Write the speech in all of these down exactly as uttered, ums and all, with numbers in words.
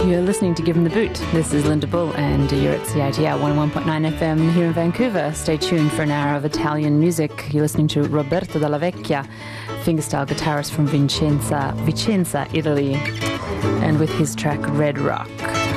You're listening to Give 'em the Boot. This is Linda Bull and you're at C I T R one oh one point nine F M here in Vancouver. Stay tuned for an hour of Italian music. You're listening to Roberto Dalla Vecchia, fingerstyle guitarist from Vicenza, Vicenza, Italy, and with his track Red Rock.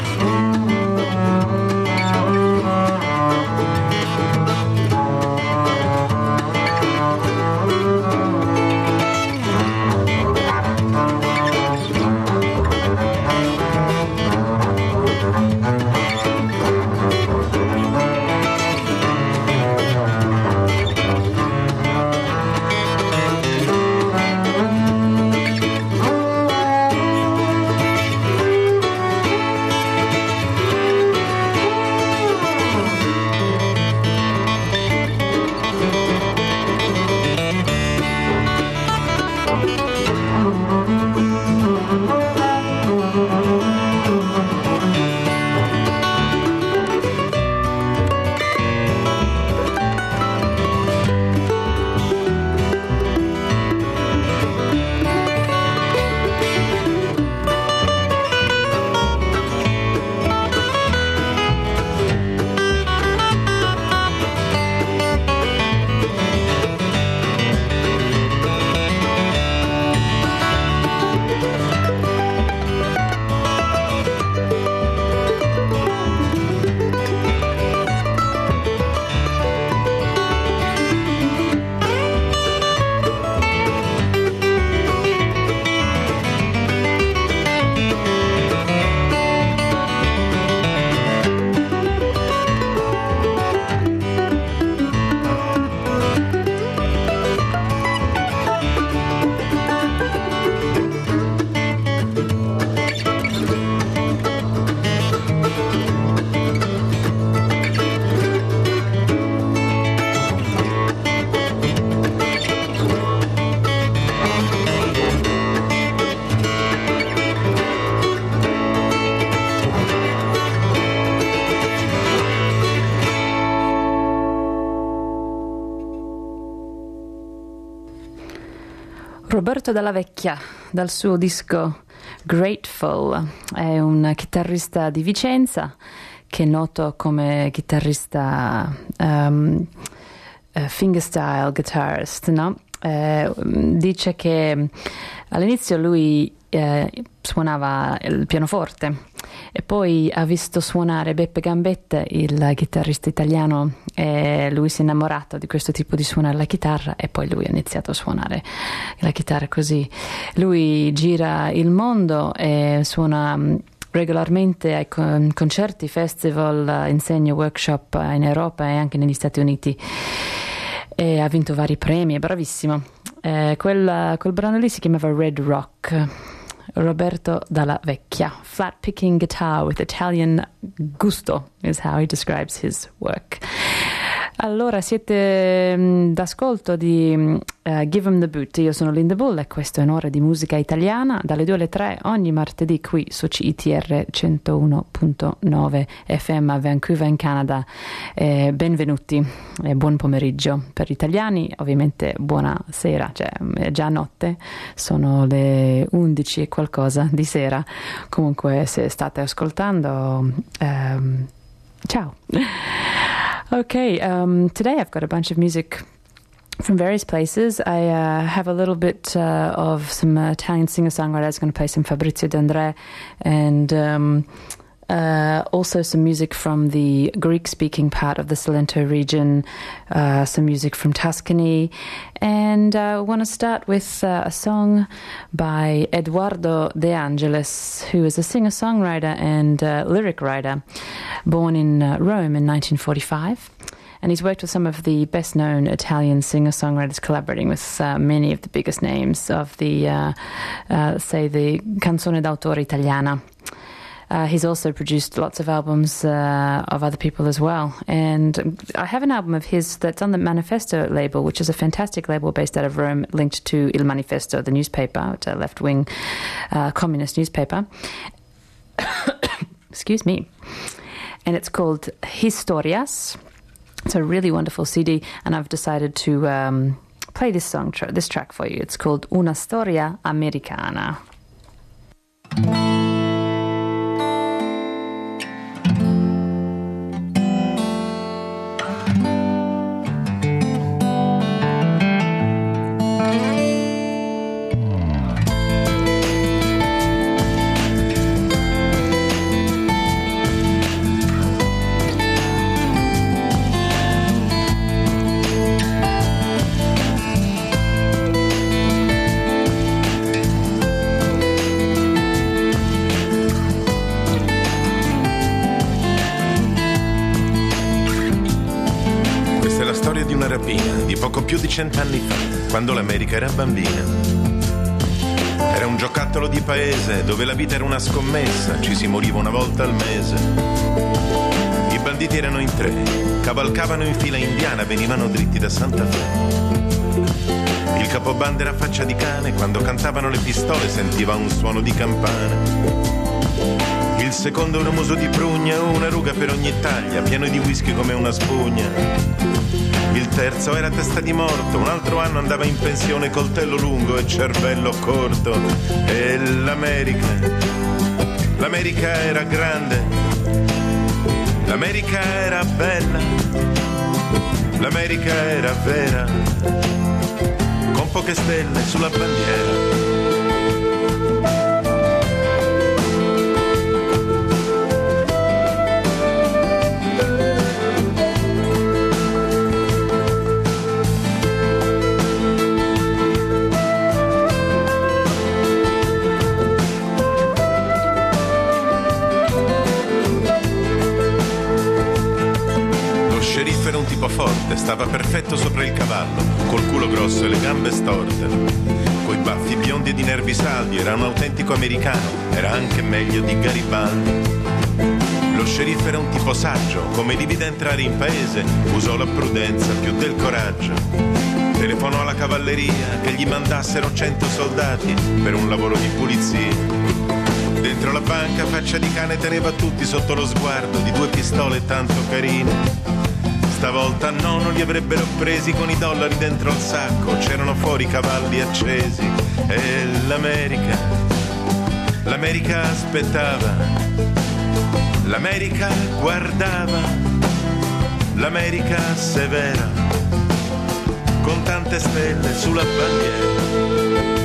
Roberto Dalla Vecchia, dal suo disco Grateful, è un chitarrista di Vicenza che è noto come chitarrista um, uh, fingerstyle guitarist, no? Eh, dice che all'inizio lui eh, suonava il pianoforte e poi ha visto suonare Beppe Gambetta, il chitarrista italiano, e lui si è innamorato di questo tipo di suonare la chitarra e poi lui ha iniziato a suonare la chitarra così. Lui gira il mondo e suona regolarmente ai concerti, festival, insegna workshop in Europa e anche negli Stati Uniti. E ha vinto vari premi, è bravissimo. Eh, quel, quel brano lì si chiamava Red Rock. Roberto Dalla Vecchia, flat picking guitar with Italian gusto is how he describes his work. Allora, siete mh, d'ascolto di uh, Give 'em the Boot. Io sono Linda Bull e questo è un'ora di musica italiana dalle due alle tre ogni martedì qui su C I T R centouno virgola nove F M a Vancouver in Canada. Eh, benvenuti e buon pomeriggio per gli italiani, ovviamente buona sera, cioè è già notte, sono le undici e qualcosa di sera. Comunque se state ascoltando, um, ciao. Okay, um, today I've got a bunch of music from various places. I uh, have a little bit uh, of some uh, Italian singer-songwriters. Going to play some Fabrizio De André and um, uh, also some music from the Greek-speaking part of the Salento region, uh, some music from Tuscany. And I uh, want to start with uh, a song by Eduardo De Angelis, who is a singer-songwriter and uh, lyric writer, born in uh, Rome in nineteen forty-five. And he's worked with some of the best-known Italian singer-songwriters, collaborating with uh, many of the biggest names of the, uh, uh, say, the canzone d'autore italiana. Uh, he's also produced lots of albums uh, of other people as well. And I have an album of his that's on the Manifesto label, which is a fantastic label based out of Rome, linked to Il Manifesto, the newspaper, it's a left-wing uh, communist newspaper. Excuse me. And it's called Historias. It's a really wonderful C D, and I've decided to um, play this song, tra- this track for you. It's called Una Storia Americana. rapina di poco più di cent'anni fa, quando l'America era bambina. Era un giocattolo di paese dove la vita era una scommessa, ci si moriva una volta al mese. I banditi erano in tre, cavalcavano in fila indiana, venivano dritti da Santa Fe. Il capobanda era faccia di cane, quando cantavano le pistole sentiva un suono di campana. Il secondo un muso di prugna, una ruga per ogni taglia, pieno di whisky come una spugna. Il terzo era testa di morto, un altro anno andava in pensione, coltello lungo e cervello corto. E l'America, l'America era grande, l'America era bella, l'America era vera, con poche stelle sulla bandiera. Era un tipo forte, stava perfetto sopra il cavallo, col culo grosso e le gambe storte, coi baffi biondi e di nervi saldi, era un autentico americano, era anche meglio di Garibaldi. Lo sceriffo era un tipo saggio, come li vide entrare in paese, usò la prudenza più del coraggio. Telefonò alla cavalleria che gli mandassero cento soldati per un lavoro di pulizia. Dentro la banca faccia di cane teneva tutti sotto lo sguardo di due pistole tanto carine. Stavolta no, non li avrebbero presi con i dollari dentro al sacco, c'erano fuori cavalli accesi. E l'America, l'America aspettava, l'America guardava, l'America severa, con tante stelle sulla bandiera.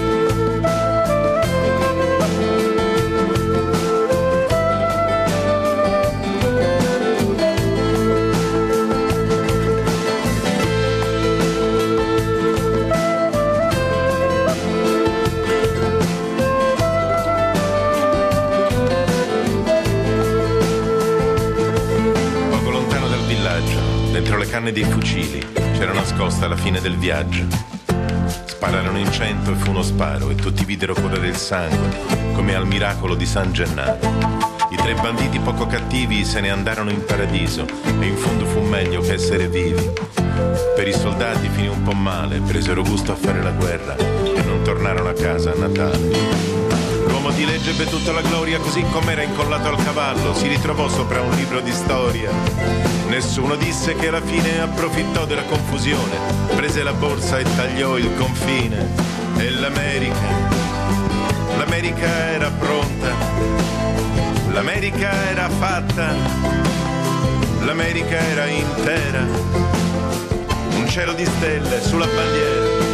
Dentro le canne dei fucili c'era nascosta la fine del viaggio. Spararono in cento e fu uno sparo e tutti videro correre il sangue come al miracolo di San Gennaro. I tre banditi poco cattivi se ne andarono in paradiso e in fondo fu meglio che essere vivi. Per i soldati finì un po' male, presero gusto a fare la guerra e non tornarono a casa a Natale. L'uomo di legge ebbe tutta la gloria, così com'era incollato al cavallo, si ritrovò sopra un libro di storia. Nessuno disse che alla fine approfittò della confusione, prese la borsa e tagliò il confine. E l'America, l'America era pronta, l'America era fatta, l'America era intera, un cielo di stelle sulla bandiera.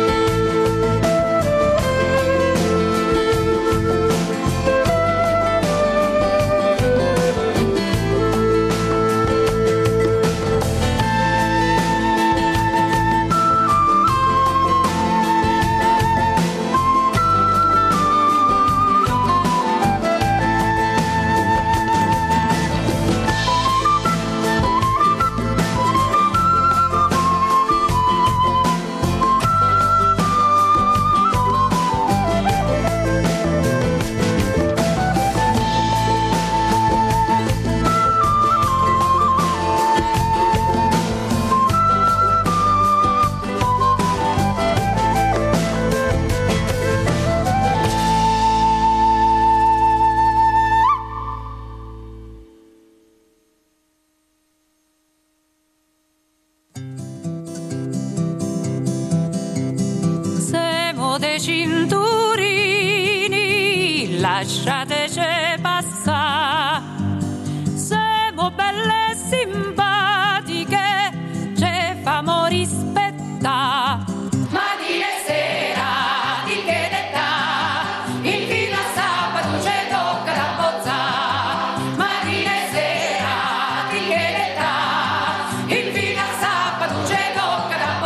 Cinturini, lasciateci passare, siamo belle e simpatiche, ci famo rispettare. Mattina e sera, di che d'età, il fino a sabato ci tocca da bozzare. Mattina e sera, di che d'età, il fino a sabato ci tocca da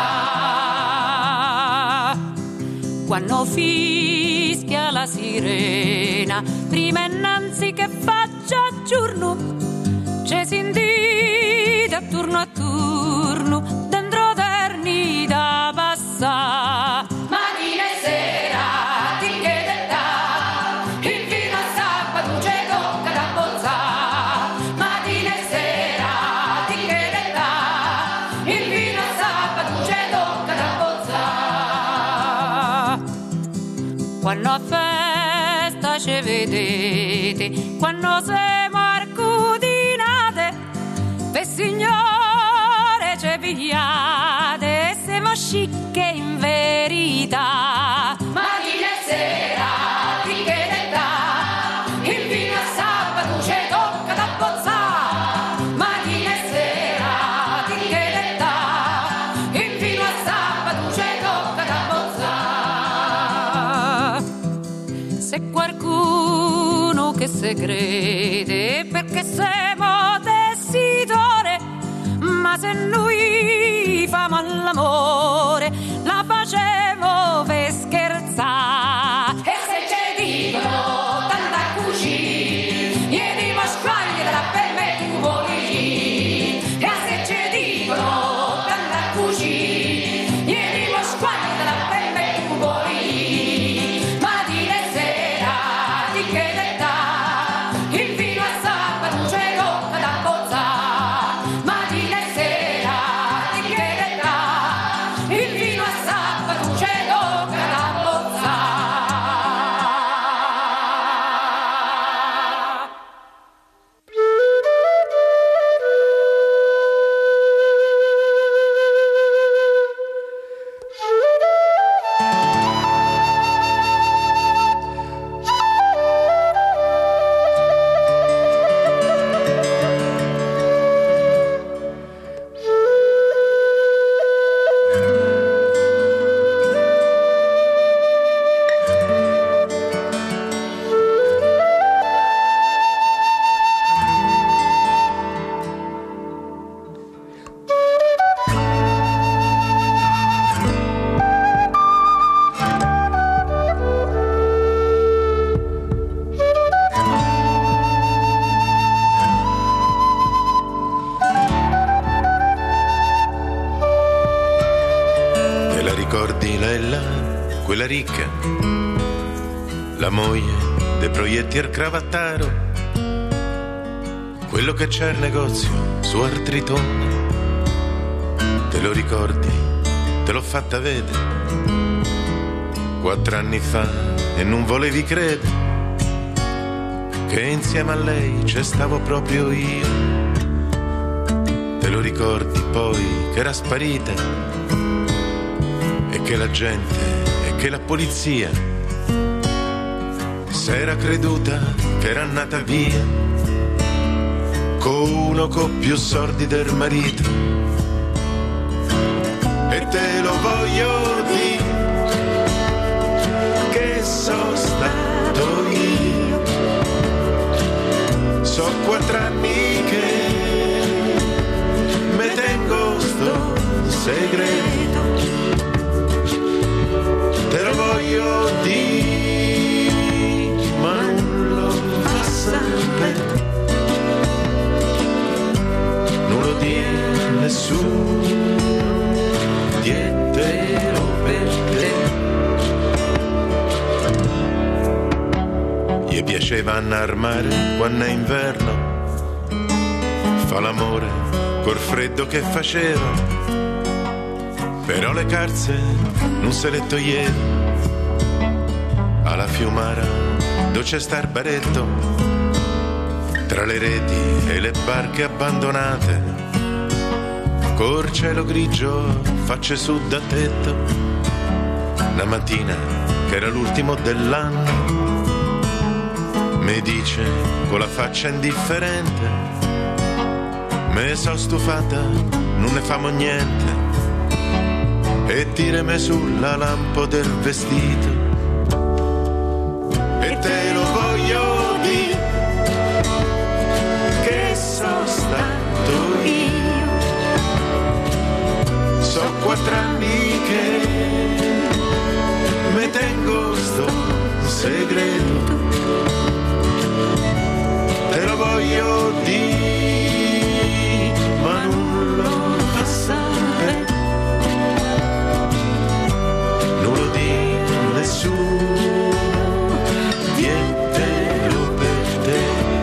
bozzare. Quando fischia la sirena, prima innanzi che faccia giorno, ci si indita a turno a turno, dentro quando a festa ci vedete, quando siamo arcudinate, per signore ci pigliate e siamo scicche in verità. Mattina e sera, di che età, il vino a sabato ci tocca da bozzare. Mattina e sera, di che età, il vino a sabato ci tocca da bozzare. Se qualcuno che se crede perché siamo tessitore, ma se noi famo all'amore la facevo per scherzare. E se ci dicono tanta cucina, ieri ma squaglia della permetti un po' lì. E se ci dicono tanta cucina, ieri ma squaglia della permetti un po' lì. Mattina e sera, di che età, il vino a sabato ci tocca da bozzare. Mattina e sera, di che età, il vino a sabato ci tocca da bozzare. Te la ricordi Lella, quella ricca, la moglie dei proietti cravattaro, quello che c'è al negozio su Artritone? Te lo ricordi? Te l'ho fatta vedere quattro anni fa e non volevi credere che insieme a lei c'è stavo proprio io. Te lo ricordi poi che era sparita e che la gente e che la polizia s'era creduta che era andata via con uno con più soldi del marito. E te lo voglio dire che sono stato io, so quattro anni che me tengo sto segreto. Te lo voglio dire, ma non lo fa sapere, non lo dire nessuno, dietelo per te. Gli piaceva andare al mare quando è inverno, fa l'amore col freddo che faceva, però le calze non se le toglieva. Alla Fiumara dove c'è sta il baretto, tra le reti e le barche abbandonate, col cielo grigio facce su da tetto. Una mattina che era l'ultimo dell'anno mi dice con la faccia indifferente: me so stufata, non ne famo niente, e tirami sulla lampo del vestito. E te lo voglio dire che sono stato io, so quattro anni che me tengo sto segreto. Te lo voglio dire, ma non lo fa sapere, non lo dice nessuno, dietelo per te.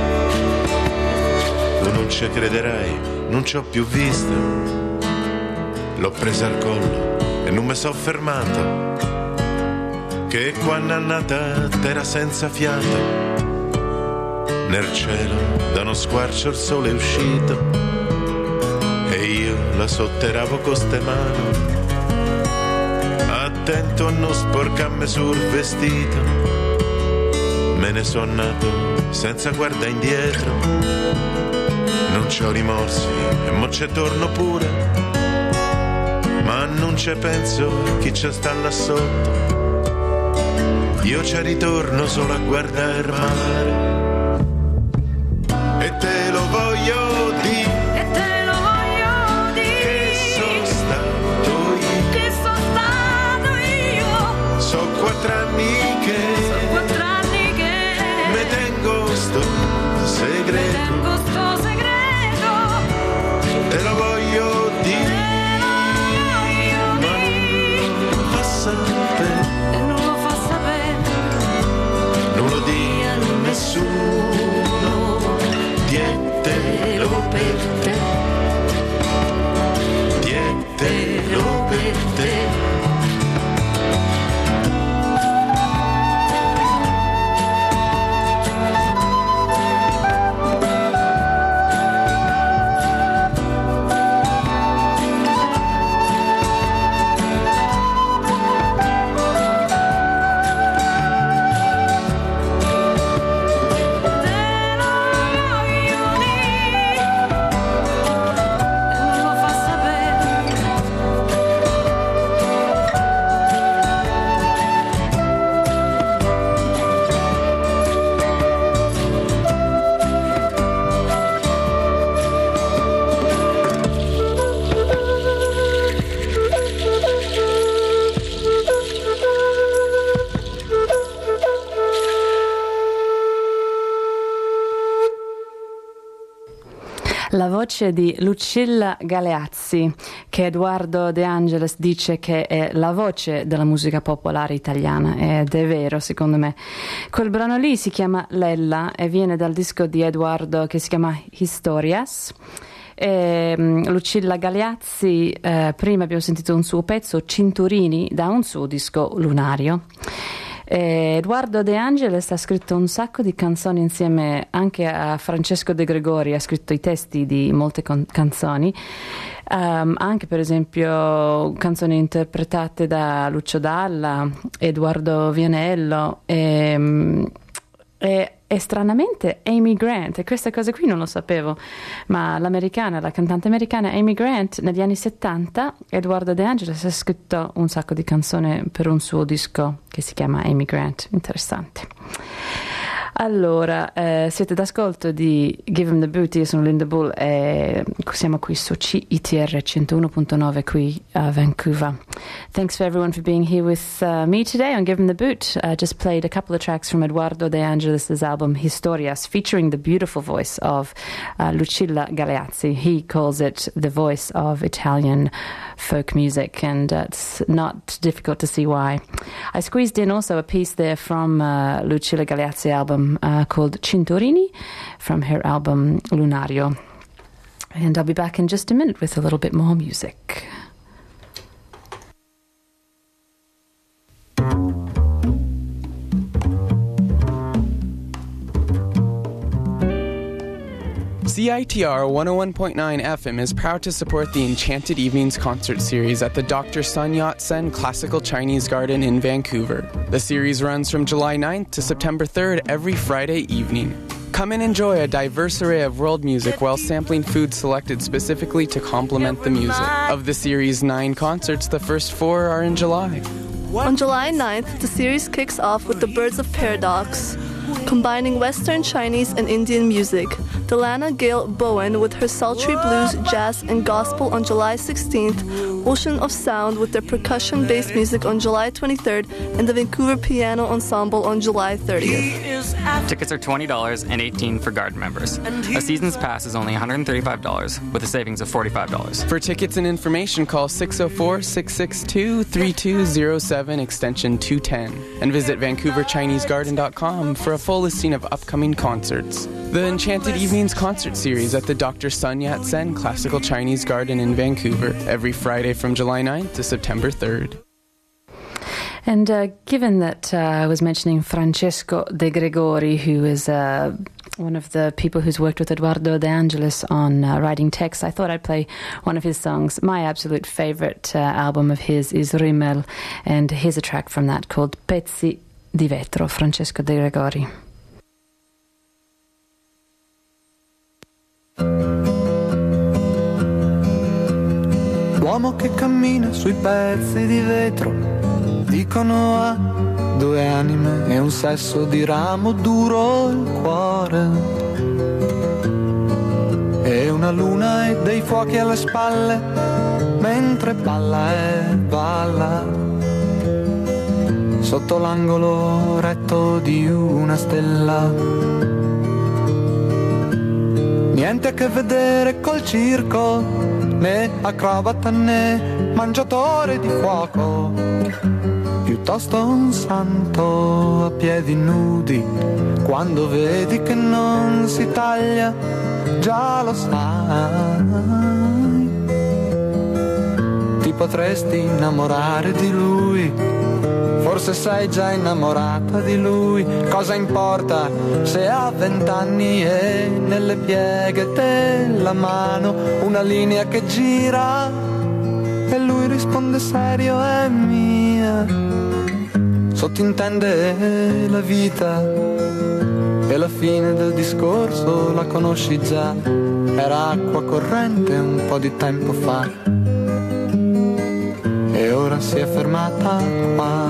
Tu non ci crederai, non ci ho più visto, l'ho presa al collo e non mi so fermato. che quando è nata t'era senza fiato. Nel cielo da uno squarcio il sole è uscito e io la sotterravo con ste mani, attento a non sporcarmi sul vestito. Me ne sono nato senza guardare indietro, non c'ho rimorsi e mo ce torno pure, ma non ci penso chi c'è sta là sotto. Io ci ritorno solo a guardare il mare e te lo voglio dire, e te lo voglio dire, che sono stato io, che sono stato io, so quattro anni che, so quattro anni che me tengo sto me segreto, tengo sto segreto, te lo voglio dire, te lo voglio ma dire, non lo fa sapere, e non lo fa sapere, non lo dia a nessuno. Dietelo per te, dietelo per te. La voce di Lucilla Galeazzi, che Edoardo De Angelis dice che è la voce della musica popolare italiana, ed è vero secondo me. Quel brano lì si chiama Lella e viene dal disco di Edoardo che si chiama Historias. E, um, Lucilla Galeazzi, eh, prima abbiamo sentito un suo pezzo, Cinturini, da un suo disco Lunario. Eh, Edoardo De Angelis ha scritto un sacco di canzoni insieme anche a Francesco De Gregori, ha scritto i testi di molte con- canzoni, um, anche per esempio canzoni interpretate da Lucio Dalla, Edoardo Vianello e, um, e, e stranamente Amy Grant, e queste cose qui non lo sapevo, ma l'americana, la cantante americana Amy Grant negli anni settanta, Edoardo De Angelis ha scritto un sacco di canzoni per un suo disco che si chiama Amy Grant. Interessante. Allora, eh, siete d'ascolto di Give 'em the Boot, io sono Linda Bull e siamo qui su C I T R centouno punto nove qui a Vancouver. Thanks for everyone for being here with uh, me today on Give 'em the Boot. I uh, just played a couple of tracks from Edoardo De Angelis' album Historias, featuring the beautiful voice of uh, Lucilla Galeazzi. He calls it the voice of Italian folk music, and uh, it's not difficult to see why. I squeezed in also a piece there from uh, Lucilla Galeazzi album uh, called Cinturini from her album Lunario. And I'll be back in just a minute with a little bit more music. C I T R one oh one point nine F M is proud to support the Enchanted Evenings concert series at the Doctor Sun Yat-sen Classical Chinese Garden in Vancouver. The series runs from July ninth to September third every Friday evening. Come and enjoy a diverse array of world music while sampling food selected specifically to complement the music. Of the series' nine concerts, the first four are in July. On July ninth, the series kicks off with the Birds of Paradox, combining Western, Chinese, and Indian music. Delana Gale Bowen with her sultry blues, jazz, and gospel on July sixteenth, Ocean of Sound with their percussion-based music on July twenty-third, and the Vancouver Piano Ensemble on July thirtieth. Tickets are twenty dollars and eighteen dollars for Garden members. A season's pass is only one hundred thirty-five dollars with a savings of forty-five dollars. For tickets and information, call six oh four, six six two, three two oh seven extension two ten and visit vancouver chinese garden dot com for a full listing of upcoming concerts. The Enchanted Evenings concert series at the Doctor Sun Yat-sen Classical Chinese Garden in Vancouver every Friday from July ninth to September third. And uh, given that uh, I was mentioning Francesco De Gregori, who is uh, one of the people who's worked with Eduardo De Angelis on uh, writing texts, I thought I'd play one of his songs. My absolute favorite uh, album of his is Rimmel, and here's a track from that called Pezzi di Vetro, Francesco De Gregori. L'uomo che cammina sui pezzi di vetro, dicono ha due anime e un sesso di ramo duro il cuore, e una luna e dei fuochi alle spalle, mentre balla e balla sotto l'angolo retto di una stella. Niente a che vedere col circo, né acrobata né mangiatore di fuoco, piuttosto un santo a piedi nudi. Quando vedi che non si taglia, già lo sai. Ti potresti innamorare di lui, forse sei già innamorata di lui. Cosa importa se ha vent'anni e nelle pieghe della mano una linea che gira e lui risponde serio: è mia. Sottintende la vita e la fine del discorso la conosci già. Era acqua corrente un po' di tempo fa e ora si è fermata qua.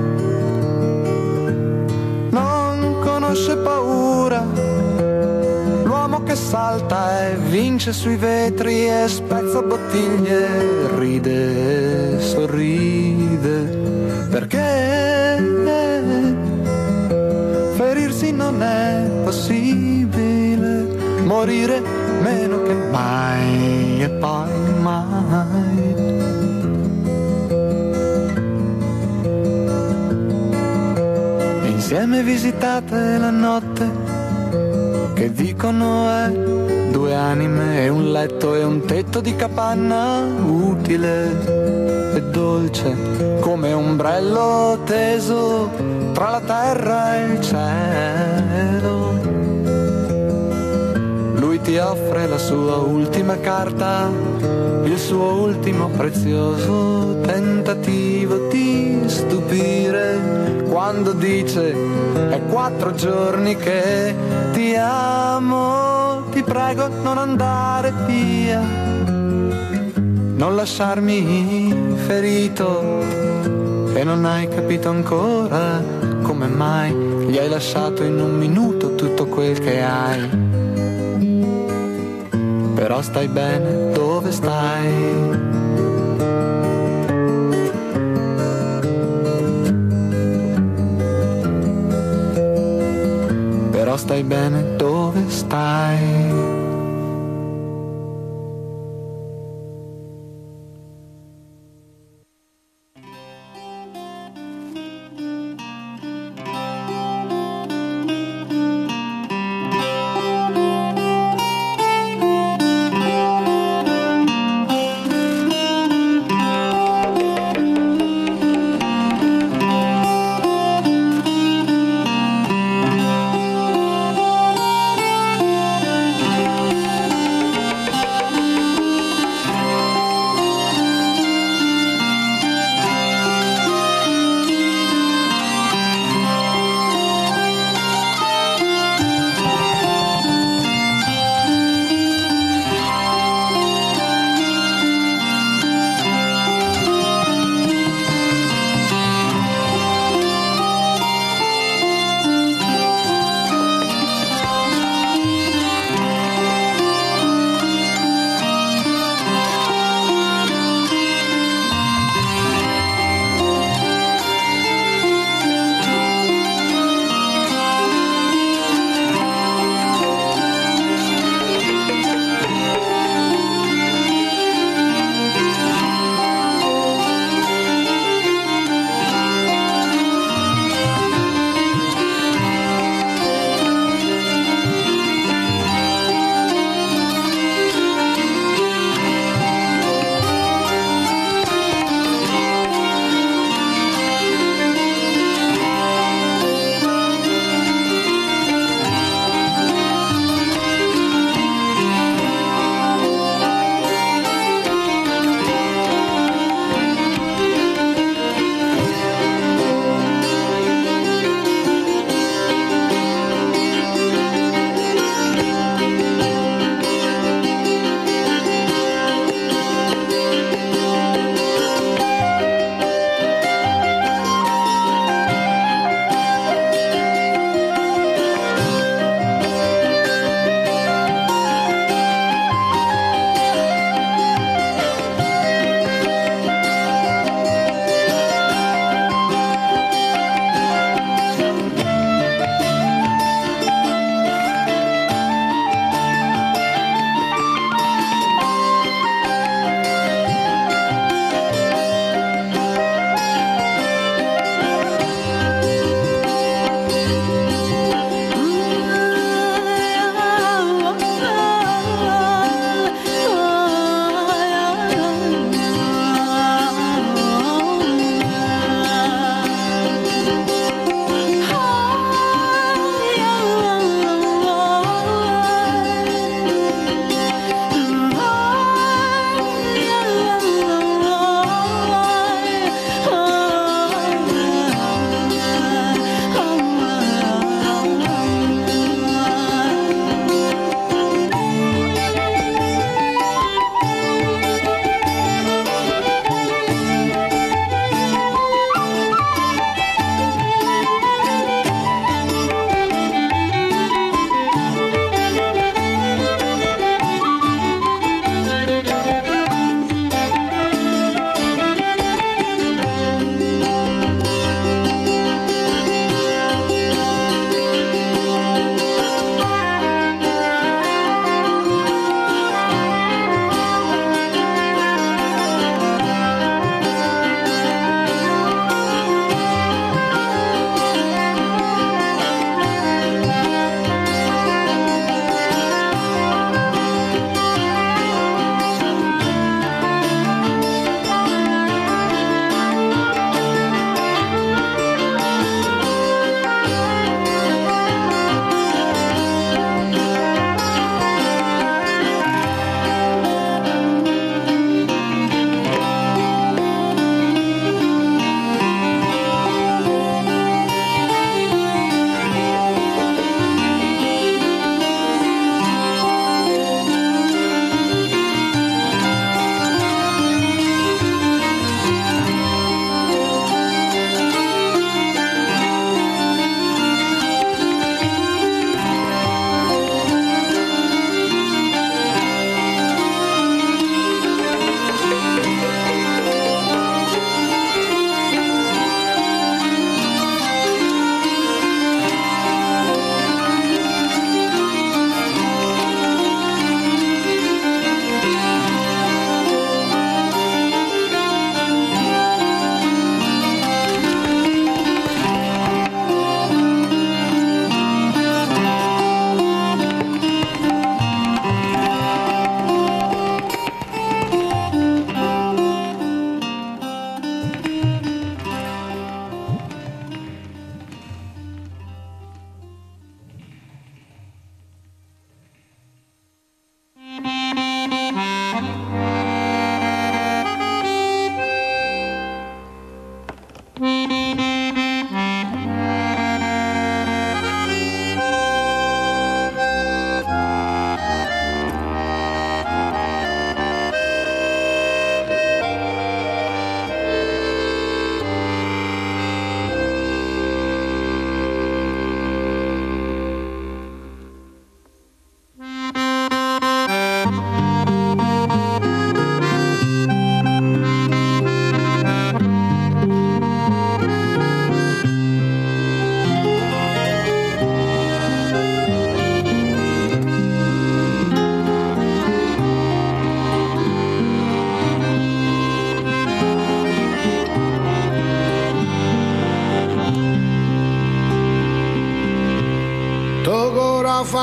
Non conosce paura, l'uomo che salta e vince sui vetri e spezza bottiglie, ride e sorride, perché ferirsi non è possibile, morire meno che mai e poi mai. Insieme visitate la notte, che dicono è due anime e un letto e un tetto di capanna, utile e dolce come ombrello teso tra la terra e il cielo. Lui ti offre la sua ultima carta, il suo ultimo prezioso tentativo di stupire, quando dice è quattro giorni che ti amo, ti prego non andare via, non lasciarmi ferito, e non hai capito ancora come mai gli hai lasciato in un minuto tutto quel che hai. Però stai bene dove stai. Però stai bene dove stai.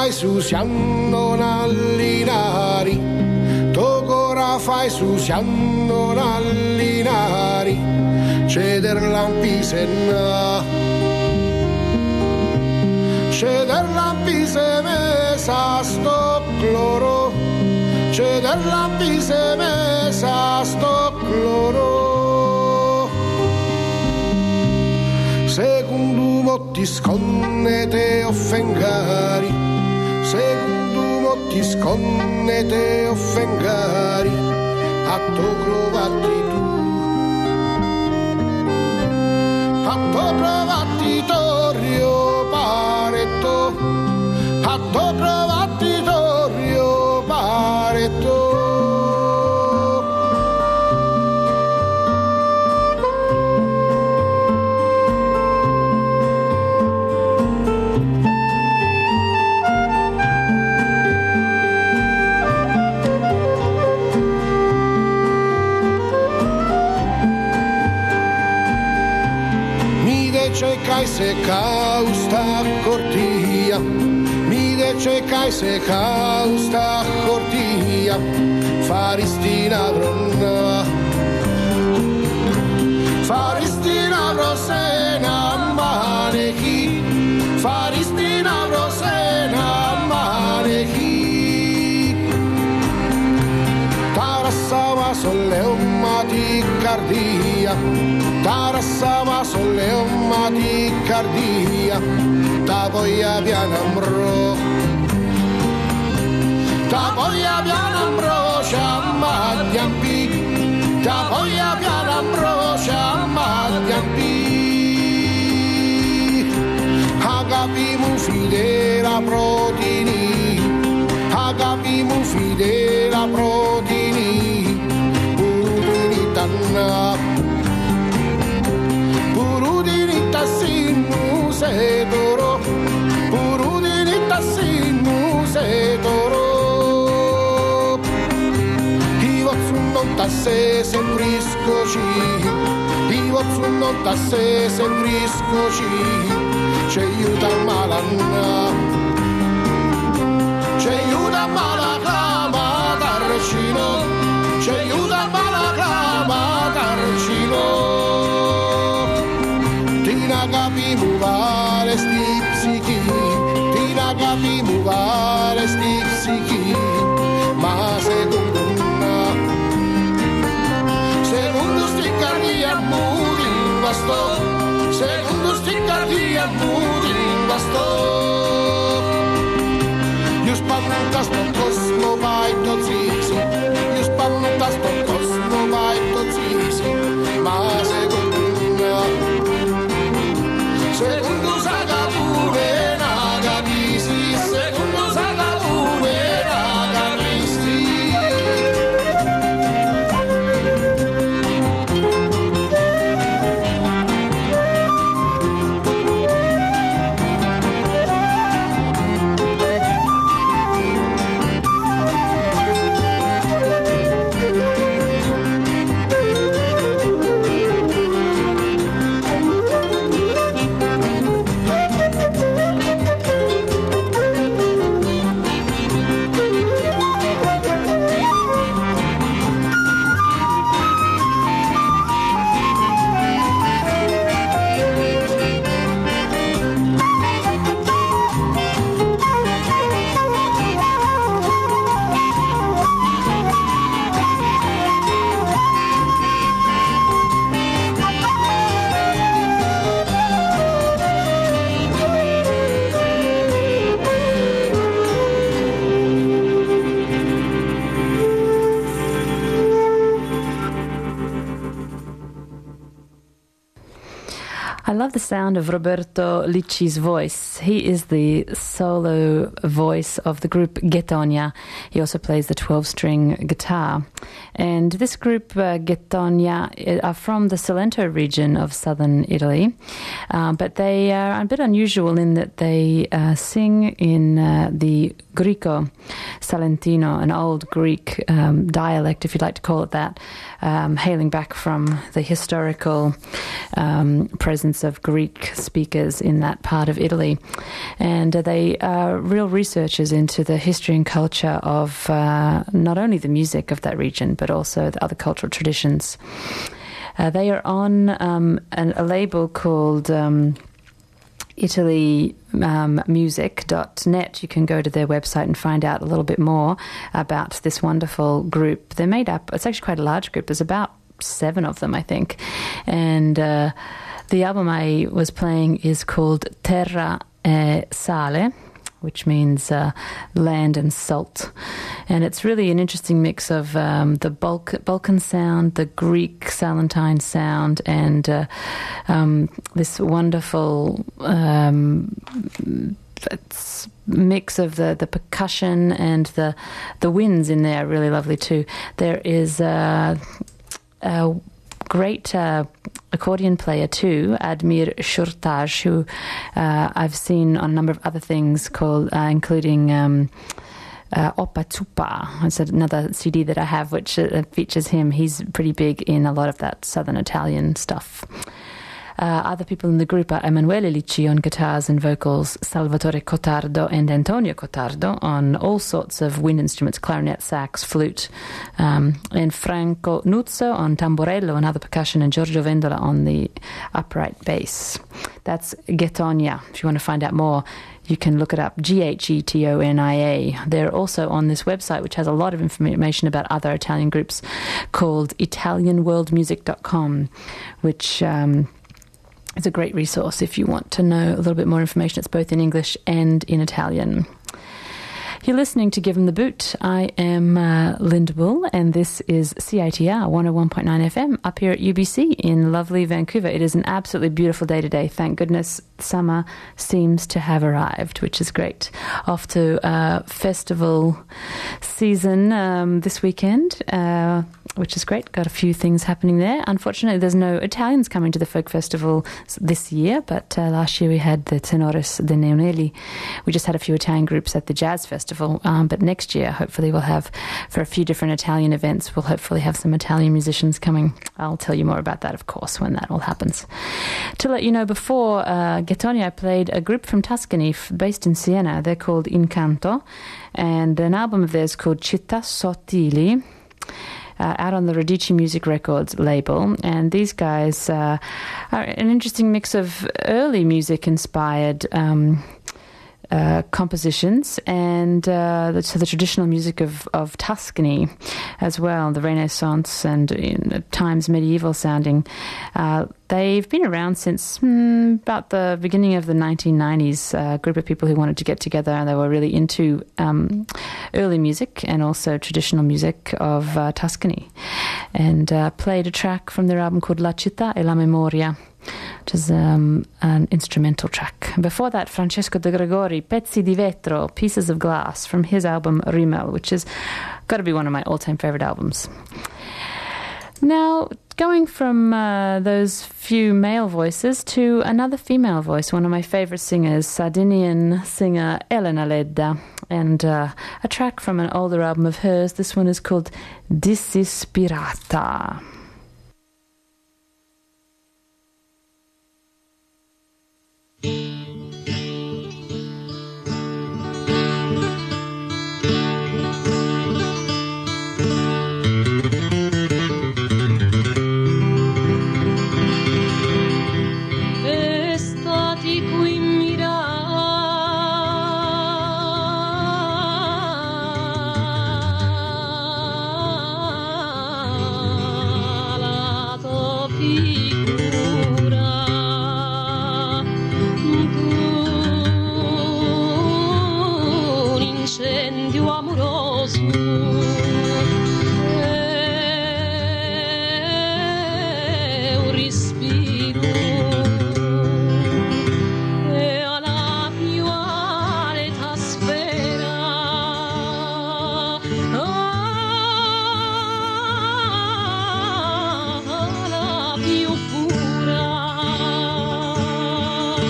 fai su sianno nallinari, tocora fai su sianno nallinari, ceder lampisena, ceder lampise mesa sto cloro, ceder lampise mesa sto cloro. Secondo motti sconnete offengari, secondo motti sconnete offengari, atto crovatti tu, atto crovatti torrio paretto, atto crovatti torrio paretto. Cecai se causta cortia, mi de cecai se causta cortia, faristina bronna, faristina brosena manechi, faristina brosena manechi, tarassava solleumati cardia, tarassava solleumati cardia, ta voglia pianambro, ta voglia pianambro, ciammaddiampi, ta voglia pianambro, ciammaddiampi, agapimu fidela protini, agapimu fidela protini, purutini tanna, sinu se toro, purudinita sinu se toro. Ivo non tasse sembriscoci, Ivo non tasse sembriscoci, ci aiuta malanna, ci aiuta malaclama tarcino, ci aiuta malaclama tarcino. Tina capimu vale sti psichi, Tina capimu vale sti psichi, ma secondo una, secondo sti cardia muri in basto, secondo sti cardia muri in basto. Io spaventa sto cosmo vai to zizi, io spaventa sto cosmo vai to zizi, ma secondo una, secondo Sagapure Nagamisi, secondo Sagapure Nagamisi. I love the sound of Roberto Licci's voice. He is the solo voice of the group Ghettonia. He also plays the twelve-string guitar. And this group, uh, Ghettonia, are from the Salento region of southern Italy. Uh, but they are a bit unusual in that they uh, sing in uh, the Griko Salentino, an old Greek um, dialect, if you'd like to call it that, um, hailing back from the historical um, presence of Greek speakers in that part of Italy. And uh, they are real researchers into the history and culture of uh, not only the music of that region, but also the other cultural traditions. Uh, they are on um, an, a label called um, Italy um, music dot net. You can go to their website and find out a little bit more about this wonderful group. They're made up, it's actually quite a large group. There's about seven of them, I think. And uh, the album I was playing is called Terra e Sale, which means uh, land and salt. And it's really an interesting mix of um, the Balk- Balkan sound, the Greek Salentine sound, and uh, um, this wonderful um, mix of the, the percussion and the the winds in there are really lovely too. There is uh, a great uh, accordion player too, Admir Shurtaj, who uh, I've seen on a number of other things, called uh, including um, uh, Oppa Zuppa. It's another C D that I have which uh, features him. He's pretty big in a lot of that southern Italian stuff. Uh, other people in the group are Emanuele Licci on guitars and vocals, Salvatore Cotardo and Antonio Cotardo on all sorts of wind instruments, clarinet, sax, flute, um, and Franco Nuzzo on tamborello and other percussion, and Giorgio Vendola on the upright bass. That's Getonia. If you want to find out more, you can look it up, G H E T O N I A. They're also on this website, which has a lot of information about other Italian groups, called Italian World Music dot com, which... Um, It's a great resource if you want to know a little bit more information. It's both in English and in Italian. You're listening to Give 'em the Boot. I am uh, Linda Bull, and this is C I T R one oh one point nine F M up here at U B C in lovely Vancouver. It is an absolutely beautiful day today. Thank goodness summer seems to have arrived, which is great. Off to uh, festival season um, this weekend, uh, which is great. Got a few things happening there. Unfortunately, there's no Italians coming to the folk festival this year, but uh, last year we had the Tenores de Neonelli. We just had a few Italian groups at the Jazz Festival. Um, but next year, hopefully, we'll have, for a few different Italian events, we'll hopefully have some Italian musicians coming. I'll tell you more about that, of course, when that all happens. To let you know, before uh, Getonia, I played a group from Tuscany f- based in Siena. They're called Incanto, and an album of theirs called Città Sottili, Uh, out on the Radici Music Records label. And these guys uh, are an interesting mix of early music-inspired um, uh, compositions and uh, the, so the traditional music of, of Tuscany as well, the Renaissance and in, at times medieval sounding. Uh, they've been around since mm, about the beginning of the nineteen nineties, a group of people who wanted to get together, and they were really into um, early music and also traditional music of uh, Tuscany, and uh, played a track from their album called La Città e la Memoria, which is um, an instrumental track. Before that, Francesco De Gregori, Pezzi di Vetro, Pieces of Glass, from his album Rimmel, which has got to be one of my all-time favorite albums. Now, going from uh, those few male voices to another female voice, one of my favorite singers, Sardinian singer Elena Ledda, and uh, a track from an older album of hers. This one is called Disispirata.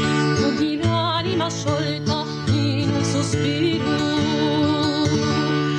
Sciolta in un sospiro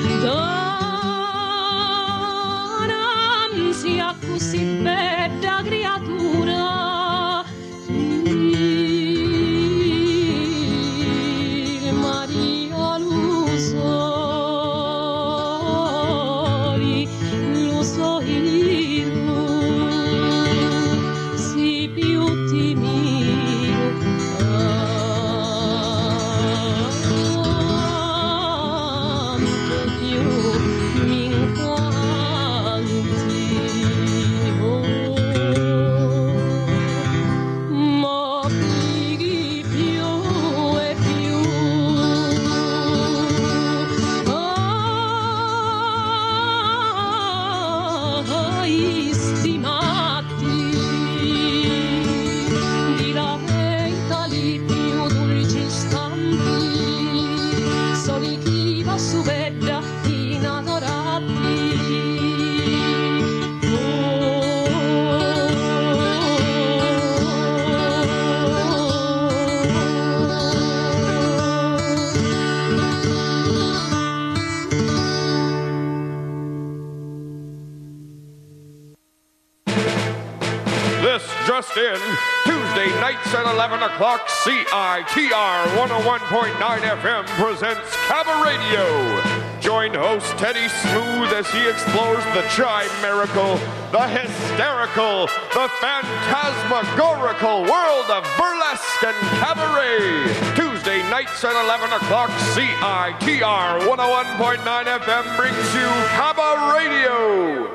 Just in, Tuesday nights at eleven o'clock, C I T R one oh one point nine F M presents Cabba Radio. Join host Teddy Smooth as he explores the chimerical, the hysterical, the phantasmagorical world of burlesque and cabaret. Tuesday nights at eleven o'clock, C I T R one oh one point nine F M brings you Cabba Radio.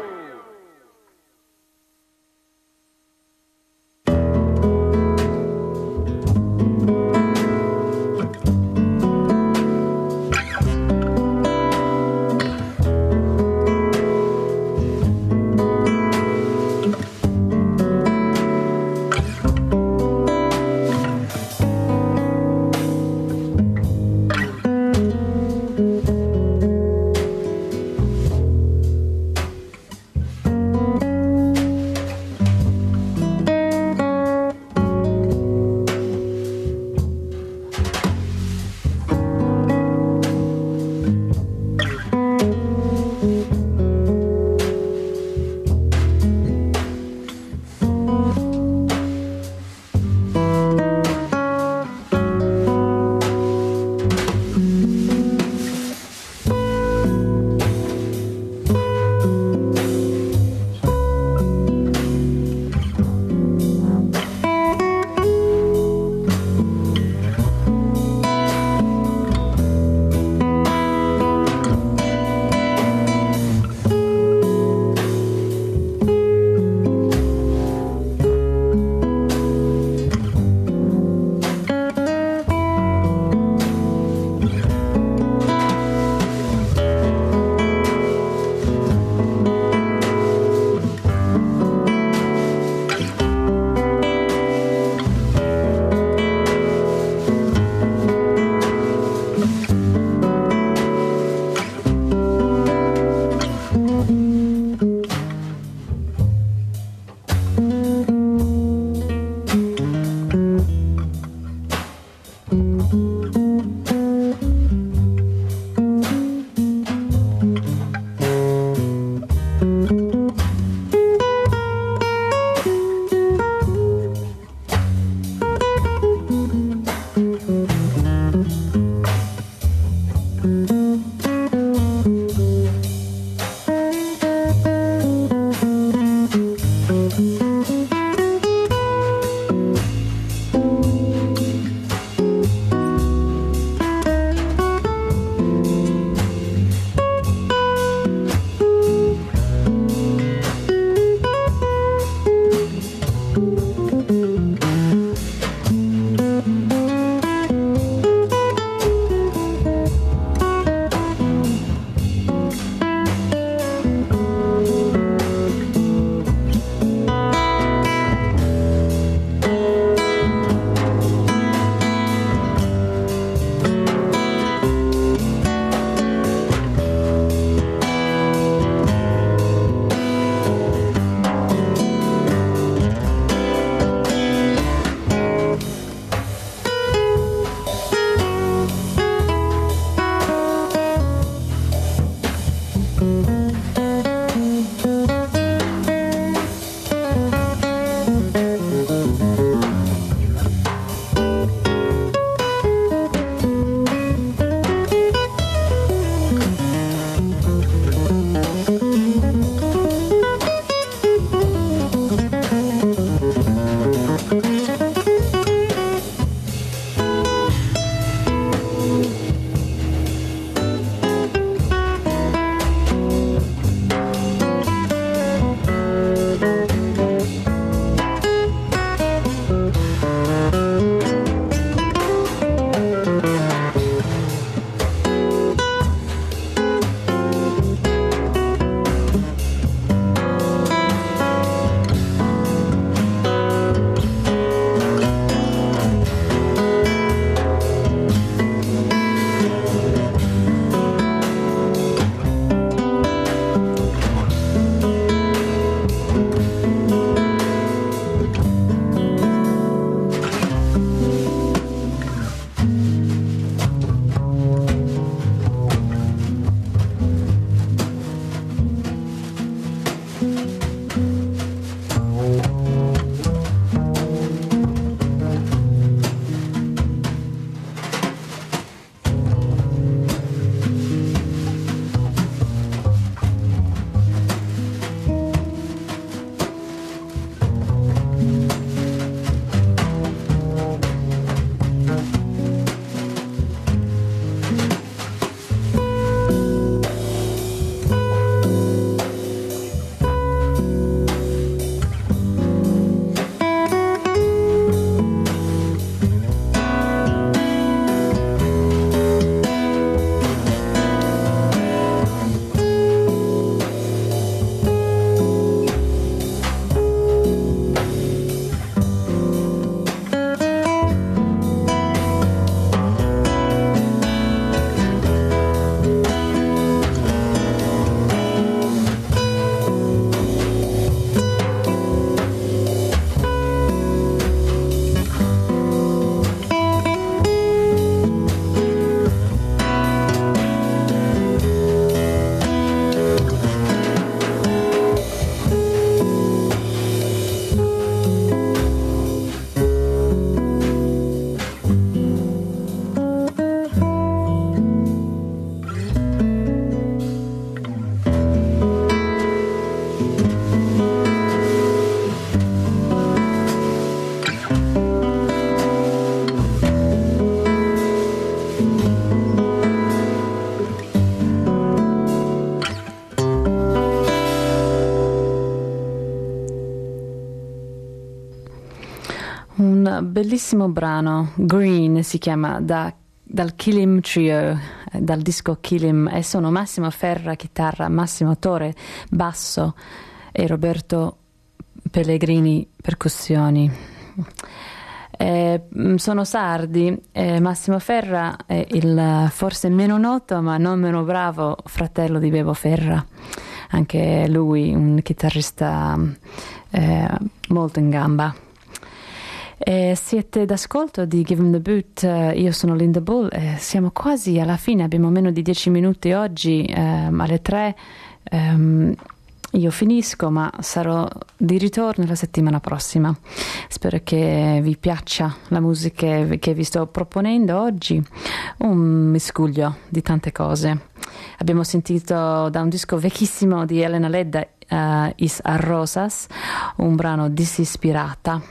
bellissimo brano, Green si chiama, da, dal Kilim Trio, dal disco Kilim, e sono Massimo Ferra chitarra, Massimo Tore basso e Roberto Pellegrini percussioni. Eh, sono sardi. eh, Massimo Ferra è il forse meno noto ma non meno bravo fratello di Bebo Ferra, anche lui un chitarrista eh, molto in gamba. Eh, siete d'ascolto di Give 'em the Boot, eh, io sono Linda Bull, eh, siamo quasi alla fine, abbiamo meno di dieci minuti oggi, eh, alle tre ehm, io finisco, ma sarò di ritorno la settimana prossima. Spero che vi piaccia la musica che vi sto proponendo oggi, un miscuglio di tante cose. Abbiamo sentito da un disco vecchissimo di Elena Ledda, uh, Is a Rosas, un brano disispirata.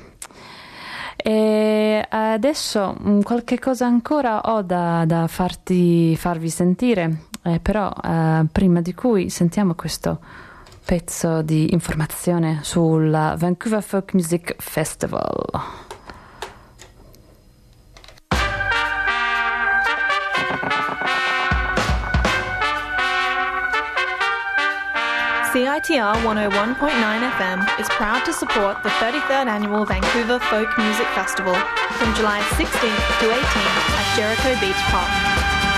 E adesso qualche cosa ancora ho da, da farti, farvi sentire, eh, però uh, prima di cui sentiamo questo pezzo di informazione sul Vancouver Folk Music Festival. C I T R one oh one point nine F M is proud to support the thirty-third Annual Vancouver Folk Music Festival from July sixteenth to eighteenth at Jericho Beach Park.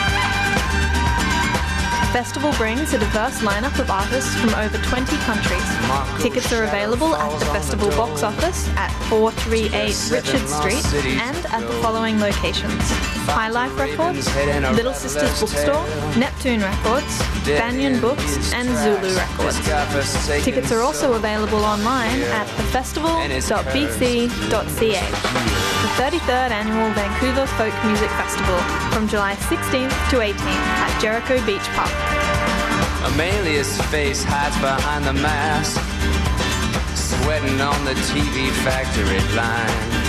The festival brings a diverse lineup of artists from over twenty countries. Tickets are available at the festival box office at four thirty-eight Richard Street and at the following locations: High Life Records, Little Sisters Bookstore, Neptune Records, Banyan Books and Zulu Records. Tickets are also available online at the festival dot b c dot c a. The thirty-third Annual Vancouver Folk Music Festival from July sixteenth to eighteenth at Jericho Beach Park. Amelia's face hides behind the mask, sweating on the T V factory line.